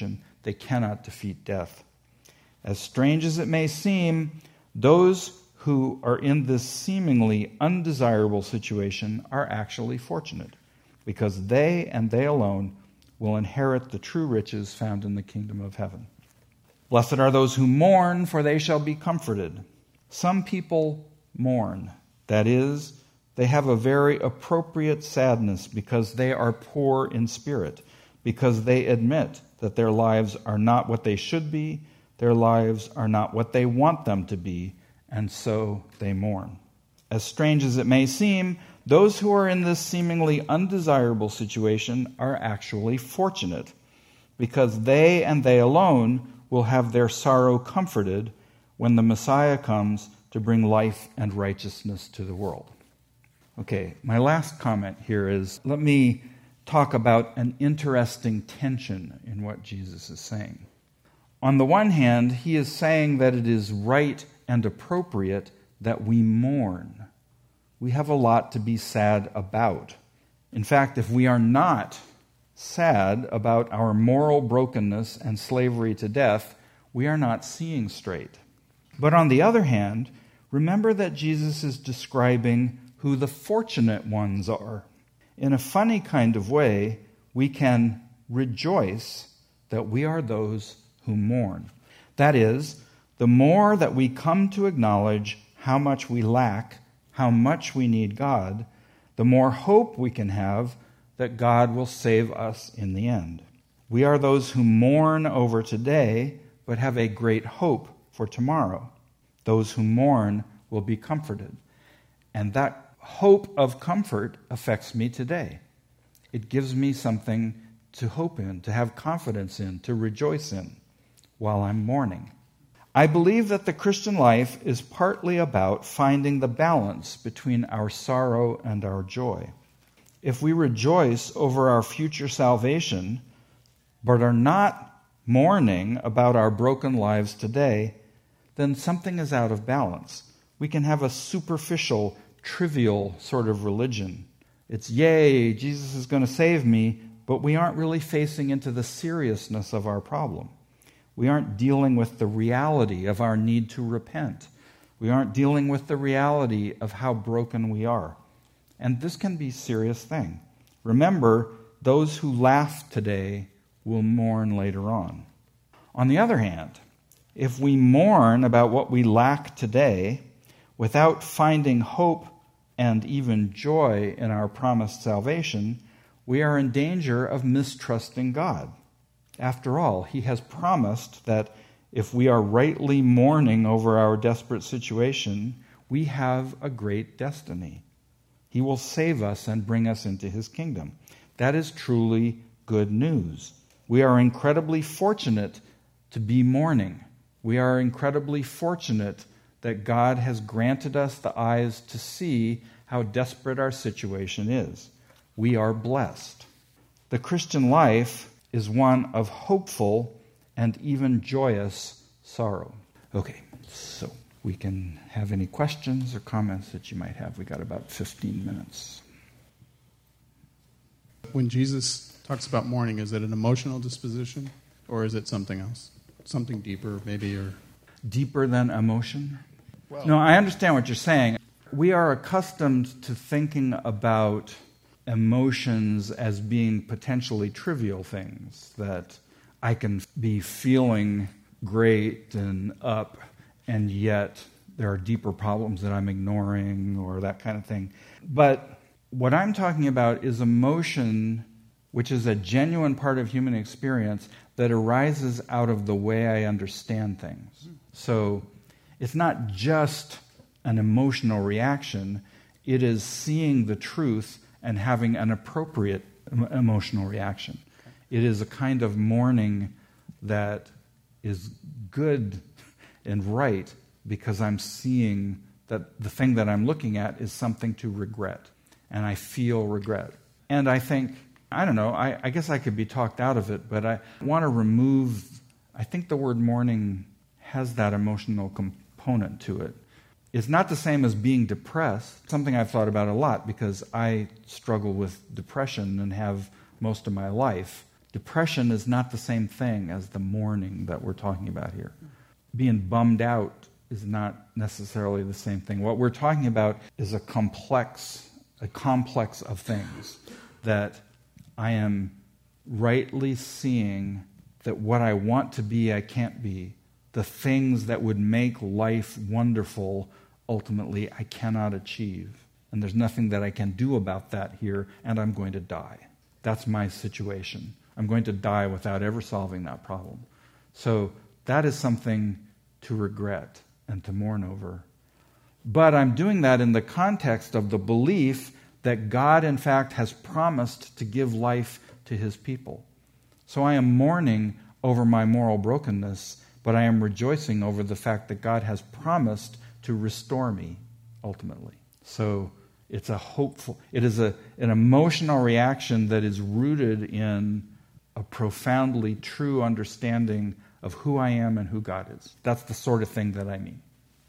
they cannot defeat death. As strange as it may seem, those who are in this seemingly undesirable situation are actually fortunate, because they and they alone will inherit the true riches found in the kingdom of heaven. Blessed are those who mourn, for they shall be comforted. Some people mourn. That is, they have a very appropriate sadness because they are poor in spirit, because they admit that their lives are not what they should be, their lives are not what they want them to be, and so they mourn. As strange as it may seem, those who are in this seemingly undesirable situation are actually fortunate, because they and they alone will have their sorrow comforted when the Messiah comes to bring life and righteousness to the world. Okay, my last comment here is, let me talk about an interesting tension in what Jesus is saying. On the one hand, he is saying that it is right and appropriate that we mourn. We have a lot to be sad about. In fact, if we are not sad about our moral brokenness and slavery to death, we are not seeing straight. But on the other hand, remember that Jesus is describing who the fortunate ones are. In a funny kind of way, we can rejoice that we are those who mourn. That is, the more that we come to acknowledge how much we lack, how much we need God, the more hope we can have that God will save us in the end. We are those who mourn over today, but have a great hope for tomorrow. Those who mourn will be comforted. And that hope of comfort affects me today. It gives me something to hope in, to have confidence in, to rejoice in while I'm mourning. I believe that the Christian life is partly about finding the balance between our sorrow and our joy. If we rejoice over our future salvation, but are not mourning about our broken lives today, then something is out of balance. We can have a superficial, trivial sort of religion. It's, yay, Jesus is going to save me, but we aren't really facing into the seriousness of our problem. We aren't dealing with the reality of our need to repent. We aren't dealing with the reality of how broken we are. And this can be a serious thing. Remember, those who laugh today will mourn later on. On the other hand, if we mourn about what we lack today without finding hope and even joy in our promised salvation, we are in danger of mistrusting God. After all, He has promised that if we are rightly mourning over our desperate situation, we have a great destiny. He will save us and bring us into His kingdom. That is truly good news. We are incredibly fortunate to be mourning. We are incredibly fortunate that God has granted us the eyes to see how desperate our situation is. We are blessed. The Christian life is one of hopeful and even joyous sorrow. Okay, so we can have any questions or comments that you might have. We got about fifteen minutes. When Jesus talks about mourning, is it an emotional disposition or is it something else? Something deeper, maybe, or deeper than emotion? Well, no, I understand what you're saying. We are accustomed to thinking about emotions as being potentially trivial things, that I can be feeling great and up, and yet there are deeper problems that I'm ignoring or that kind of thing. But what I'm talking about is emotion, which is a genuine part of human experience that arises out of the way I understand things. So it's not just an emotional reaction, it is seeing the truth and having an appropriate emotional reaction. It is a kind of mourning that is good and right because I'm seeing that the thing that I'm looking at is something to regret, and I feel regret. And I think, I don't know, I, I guess I could be talked out of it, but I want to remove, I think the word mourning has that emotional component to it. It's not the same as being depressed, something I've thought about a lot because I struggle with depression and have most of my life. depression is not the same thing as the mourning that we're talking about here. Being bummed out is not necessarily the same thing. What we're talking about is a complex, a complex of things that I am rightly seeing that what I want to be, I can't be. The things that would make life wonderful, ultimately, I cannot achieve. And there's nothing that I can do about that here, and I'm going to die. That's my situation. I'm going to die without ever solving that problem. So that is something to regret and to mourn over. But I'm doing that in the context of the belief that God, in fact, has promised to give life to his people. So I am mourning over my moral brokenness, but I am rejoicing over the fact that God has promised to restore me, ultimately. So it's a hopeful, it is a, an emotional reaction that is rooted in a profoundly true understanding of who I am and who God is. That's the sort of thing that I mean.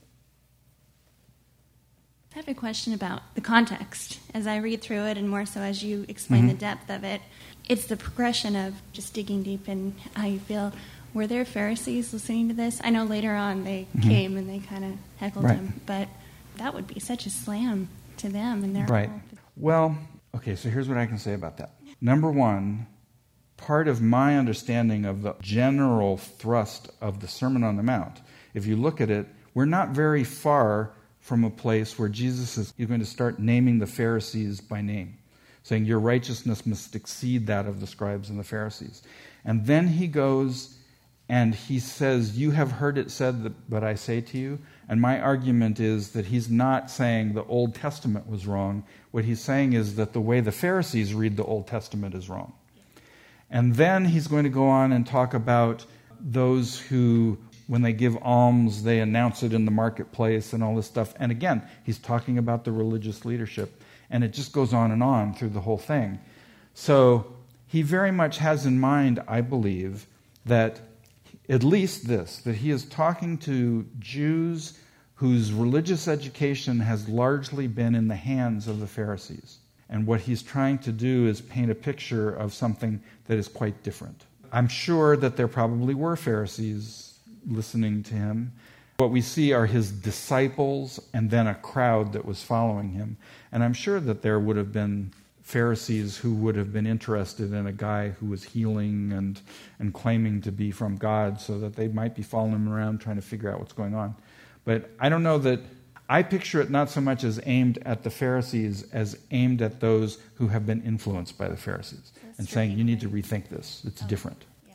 I have a question about the context. As I read through it, and more so as you explain mm-hmm. the depth of it, it's the progression of just digging deep in how you feel. Were there Pharisees listening to this? I know later on they mm-hmm. came and they kind of heckled right. him, but that would be such a slam to them and their right. whole... Well, okay, so here's what I can say about that. Number one, part of my understanding of the general thrust of the Sermon on the Mount, if you look at it, we're not very far from a place where Jesus is going to start naming the Pharisees by name, saying your righteousness must exceed that of the scribes and the Pharisees. And then he goes and he says, you have heard it said, that, but I say to you. And my argument is that he's not saying the Old Testament was wrong. What he's saying is that the way the Pharisees read the Old Testament is wrong. And then he's going to go on and talk about those who, when they give alms, they announce it in the marketplace and all this stuff. And again, he's talking about the religious leadership. And it just goes on and on through the whole thing. So he very much has in mind, I believe, that at least this, that he is talking to Jews whose religious education has largely been in the hands of the Pharisees. And what he's trying to do is paint a picture of something that is quite different. I'm sure that there probably were Pharisees listening to him. What we see are his disciples and then a crowd that was following him. And I'm sure that there would have been Pharisees who would have been interested in a guy who was healing and, and claiming to be from God, so that they might be following him around trying to figure out what's going on. But I don't know that, I picture it not so much as aimed at the Pharisees as aimed at those who have been influenced by the Pharisees. That's and saying, you need to rethink this. It's oh, different. Yeah.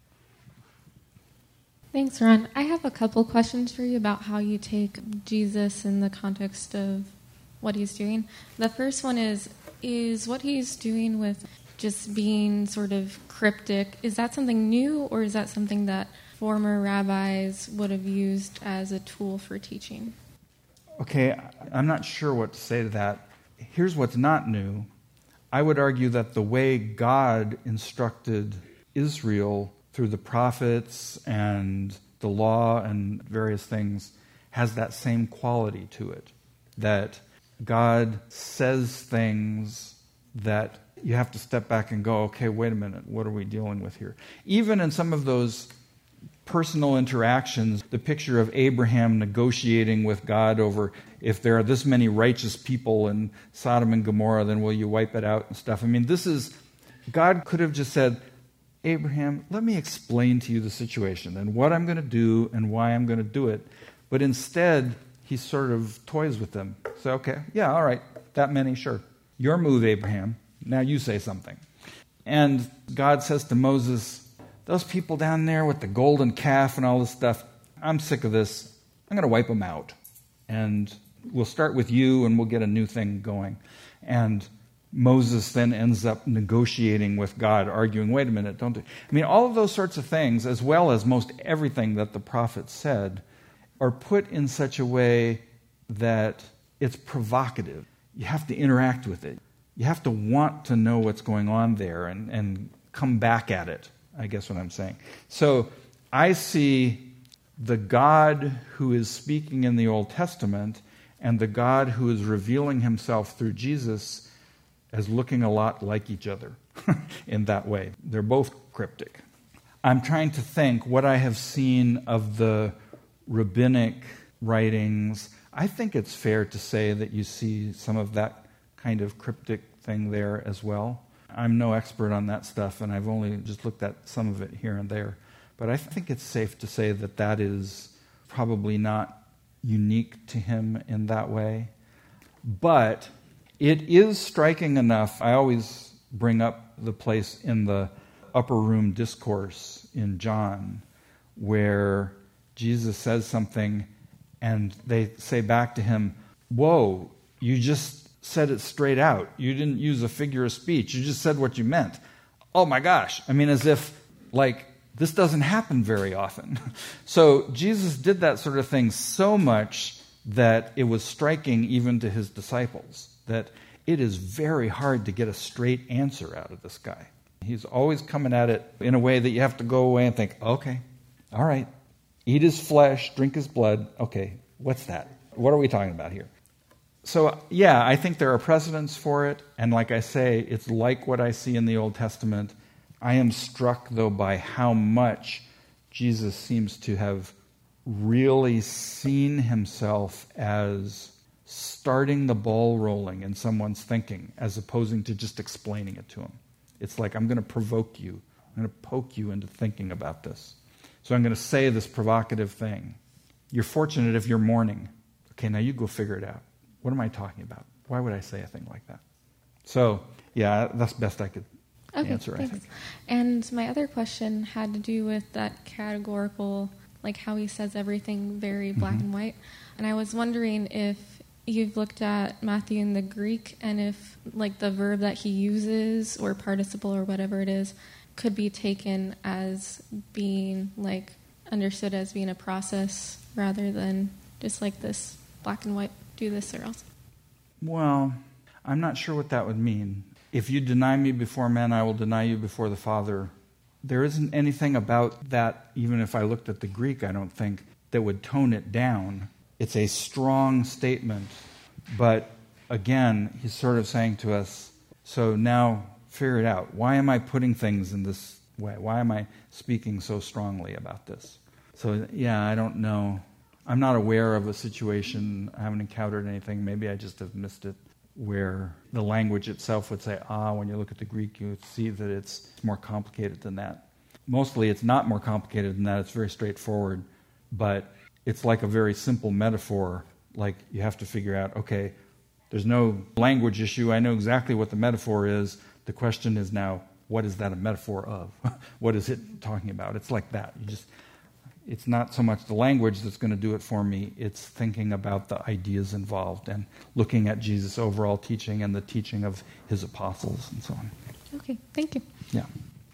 Thanks, Ron. I have a couple questions for you about how you take Jesus in the context of what he's doing. The first one is, is what he's doing with just being sort of cryptic, is that something new, or is that something that former rabbis would have used as a tool for teaching? Okay, I'm not sure what to say to that. Here's what's not new. I would argue that the way God instructed Israel through the prophets and the law and various things has that same quality to it. That God says things that you have to step back and go, okay, wait a minute, what are we dealing with here? Even in some of those personal interactions, the picture of Abraham negotiating with God over if there are this many righteous people in Sodom and Gomorrah, then will you wipe it out and stuff. I mean, this is, God could have just said, Abraham, let me explain to you the situation and what I'm going to do and why I'm going to do it. But instead, he sort of toys with them. So, okay, yeah, all right, that many, sure. Your move, Abraham. Now you say something. And God says to Moses, those people down there with the golden calf and all this stuff, I'm sick of this. I'm going to wipe them out. And we'll start with you and we'll get a new thing going. And Moses then ends up negotiating with God, arguing, wait a minute, don't do... I mean, all of those sorts of things, as well as most everything that the prophet said, are put in such a way that it's provocative. You have to interact with it. You have to want to know what's going on there and, and come back at it, I guess what I'm saying. So I see the God who is speaking in the Old Testament and the God who is revealing himself through Jesus as looking a lot like each other. in that way. They're both cryptic. I'm trying to think what I have seen of the rabbinic writings. I think it's fair to say that you see some of that kind of cryptic thing there as well. I'm no expert on that stuff, and I've only just looked at some of it here and there. But I think it's safe to say that that is probably not unique to him in that way. But it is striking enough. I always bring up the place in the upper room discourse in John where Jesus says something and they say back to him, "Whoa, you just said it straight out. You didn't use a figure of speech. You just said what you meant." Oh my gosh. I mean, as if, like, this doesn't happen very often. So Jesus did that sort of thing so much that it was striking even to his disciples, that it is very hard to get a straight answer out of this guy. He's always coming at it in a way that you have to go away and think, okay, all right, eat his flesh, drink his blood. Okay, what's that? What are we talking about here? So, yeah, I think there are precedents for it. And like I say, it's like what I see in the Old Testament. I am struck, though, by how much Jesus seems to have really seen himself as starting the ball rolling in someone's thinking as opposing to just explaining it to them. It's like, I'm going to provoke you. I'm going to poke you into thinking about this. So I'm going to say this provocative thing. You're fortunate if you're mourning. Okay, now you go figure it out. What am I talking about? Why would I say a thing like that? So, yeah, that's best I could okay, answer, thanks. I think. And my other question had to do with that categorical, like how he says everything very black mm-hmm. and white. And I was wondering if you've looked at Matthew in the Greek and if, like, the verb that he uses or participle or whatever it is could be taken as being, like, understood as being a process rather than just like this black and white, do this or else. Well, I'm not sure what that would mean. If you deny me before men, I will deny you before the Father. There isn't anything about that, even if I looked at the Greek, I don't think, that would tone it down. It's a strong statement, but again, he's sort of saying to us, so now figure it out. Why am I putting things in this way? Why am I speaking so strongly about this? So, yeah, I don't know. I'm not aware of a situation, I haven't encountered anything, maybe I just have missed it, where the language itself would say, ah, when you look at the Greek, you would see that it's more complicated than that. Mostly it's not more complicated than that, it's very straightforward, but it's like a very simple metaphor, like you have to figure out, okay, there's no language issue, I know exactly what the metaphor is, the question is now, what is that a metaphor of? What is it talking about? It's like that. You just... It's not so much the language that's going to do it for me, it's thinking about the ideas involved and looking at Jesus' overall teaching and the teaching of his apostles and so on. Okay, thank you. Yeah.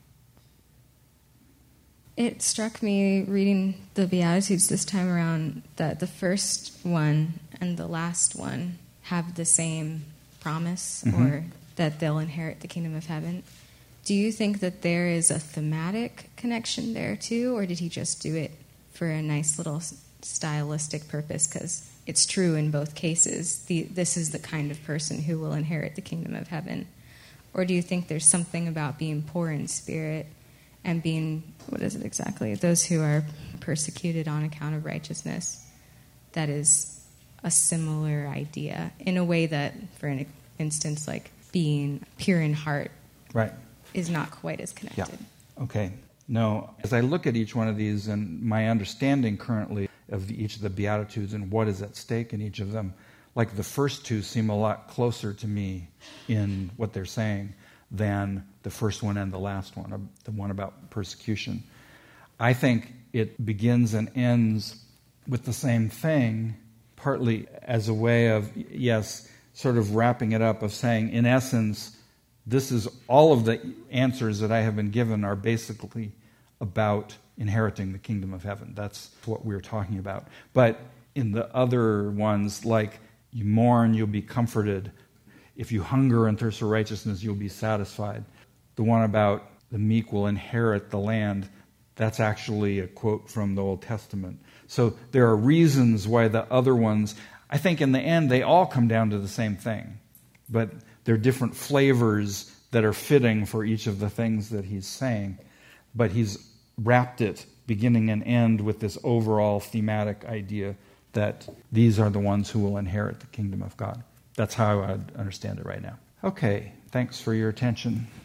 It struck me reading the Beatitudes this time around that the first one and the last one have the same promise, mm-hmm. or that they'll inherit the kingdom of heaven. Do you think that there is a thematic connection there too, or did he just do it for a nice little stylistic purpose? Because it's true in both cases. The, this is the kind of person who will inherit the kingdom of heaven. Or do you think there's something about being poor in spirit and being, what is it exactly? Those who are persecuted on account of righteousness. That is a similar idea in a way that, for an instance, like being pure in heart. Right. Is not quite as connected. Yeah. Okay. No, as I look at each one of these and my understanding currently of the, each of the Beatitudes and what is at stake in each of them, like the first two seem a lot closer to me in what they're saying than the first one and the last one, the one about persecution. I think it begins and ends with the same thing, partly as a way of, yes, sort of wrapping it up, of saying, in essence, this is all of the answers that I have been given are basically about inheriting the kingdom of heaven. That's what we're talking about. But in the other ones, like you mourn, you'll be comforted. If you hunger and thirst for righteousness, you'll be satisfied. The one about the meek will inherit the land, that's actually a quote from the Old Testament. So there are reasons why the other ones, I think in the end, they all come down to the same thing. But they're different flavors that are fitting for each of the things that he's saying. But he's wrapped it, beginning and end, with this overall thematic idea that these are the ones who will inherit the kingdom of God. That's how I would understand it right now. Okay, thanks for your attention.